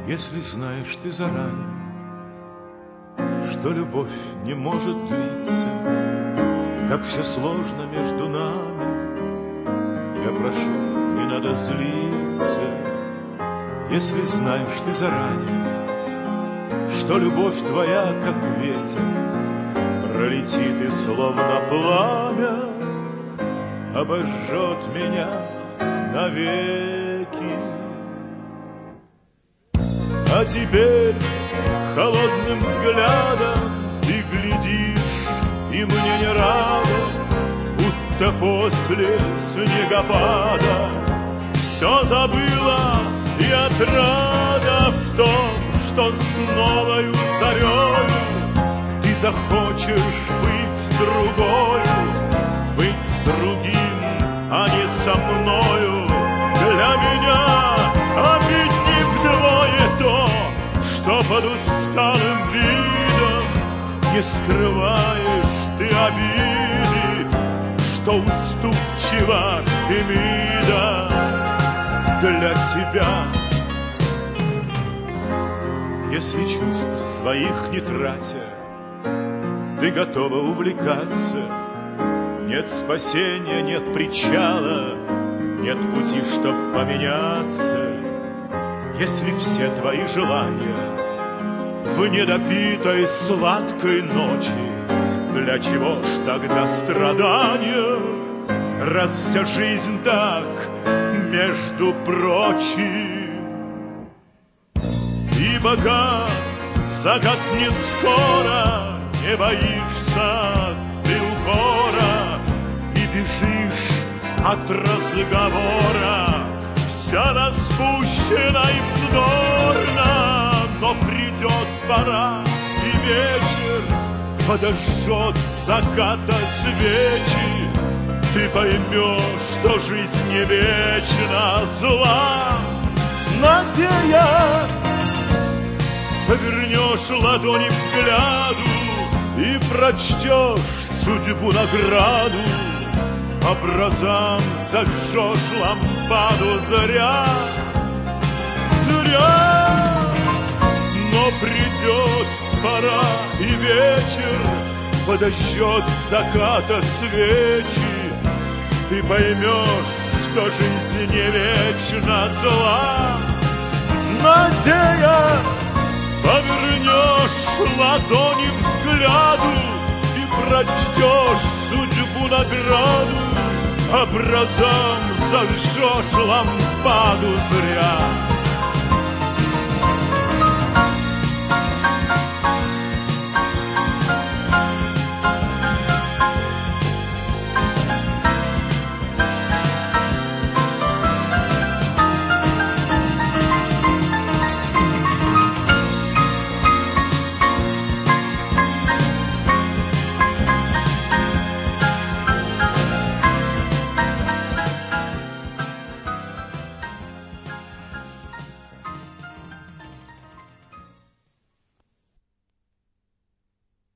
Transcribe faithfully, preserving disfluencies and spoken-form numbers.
Если знаешь ты заранее, что любовь не может длиться, как все сложно между нами, я прошу, не надо злиться. Если знаешь ты заранее, что любовь твоя, как ветер, пролетит и словно пламя обожжет меня навеки. А теперь холодным взглядом ты глядишь, и мне не рада, будто после снегопада все забыла, и отрада в том, что с новою зарею ты захочешь быть другою, быть с другим, а не со мною. Для меня обидней вдвое то, что под усталым видом не скрываешь ты обиды, что уступчива Фемида для тебя. Если чувств своих не тратя, ты готова увлекаться, нет спасения, нет причала, нет пути, чтоб поменяться. Если все твои желания в недопитой сладкой ночи, для чего ж тогда страдания, раз вся жизнь так, между прочим? И пока закат не скоро, не боишься ты укора и бежишь от разговора, вся распущена и вздорна. Но придет пора, и вечер подожжет заката свечи, ты поймешь, что жизнь не вечна, зла. Надеясь, повернешь ладони взгляду и прочтешь судьбу награду, образам зажжешь лампаду зря, зря. Но придет пора, и вечер подожжет заката свечи, ты поймешь, что жизнь не вечна, зла. Надеясь, повернешь ладони взгляду и прочтешь судьбу награду, образом зажжешь лампаду зря.